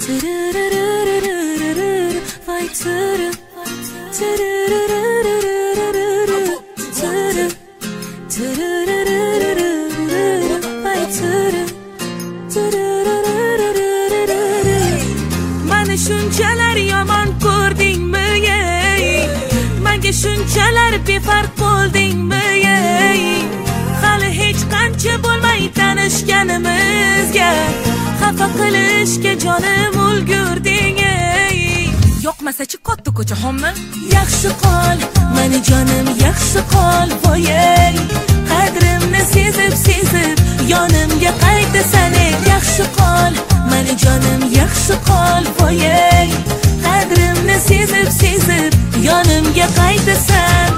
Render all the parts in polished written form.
Mani shunchalar yomon ko'rdingmi, menga shunchalar befarq bo'ldingmi? Hali hech qancha bo'lmay tanishganimizga xafa qilishga jonim ulgurding. Yoqmasa-chi katta ko'chahommi? Yaxshi qol, mani jonim yaxshi qol, voyey. Qadrimni sezib yonimga qaytasan, yaxshi qol, mani jonim yaxshi qol, voyey. Qadrimni sezib yonimga qaytasan.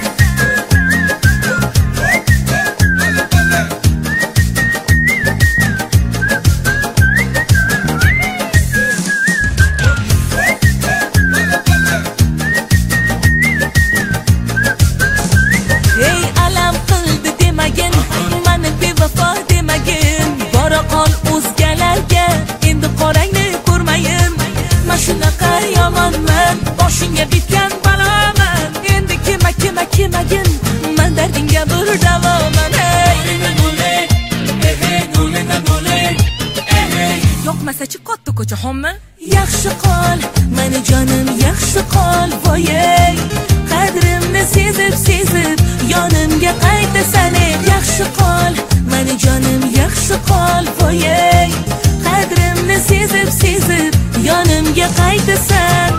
Shunaqa yomonman, boshingga bitgan baloman. Endi kemagin, men dardingga bir davoman. Yoqmasa-chi katta ko'chahommi? Yaxshi qol, mani jonim yaxshi qol, voyey. Qadrimni sezib yonimga qaytasan, yaxshi qol, mani jonim yaxshi qol, voyey. Qadrimni sezib yonimga qaytasan.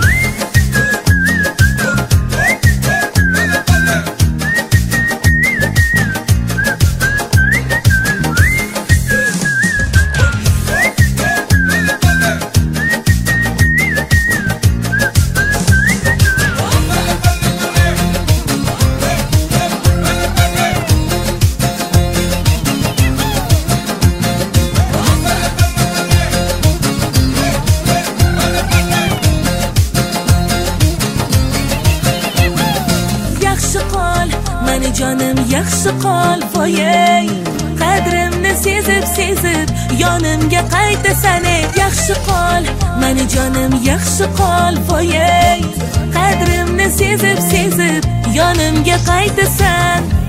Mani jonim yaxshi qol, voyey. Qadrimni sezib yonimga qaytasan, yaxshi qol, mani jonim yaxshi qol, voyey. Qadrimni sezib yonimga qaytasan.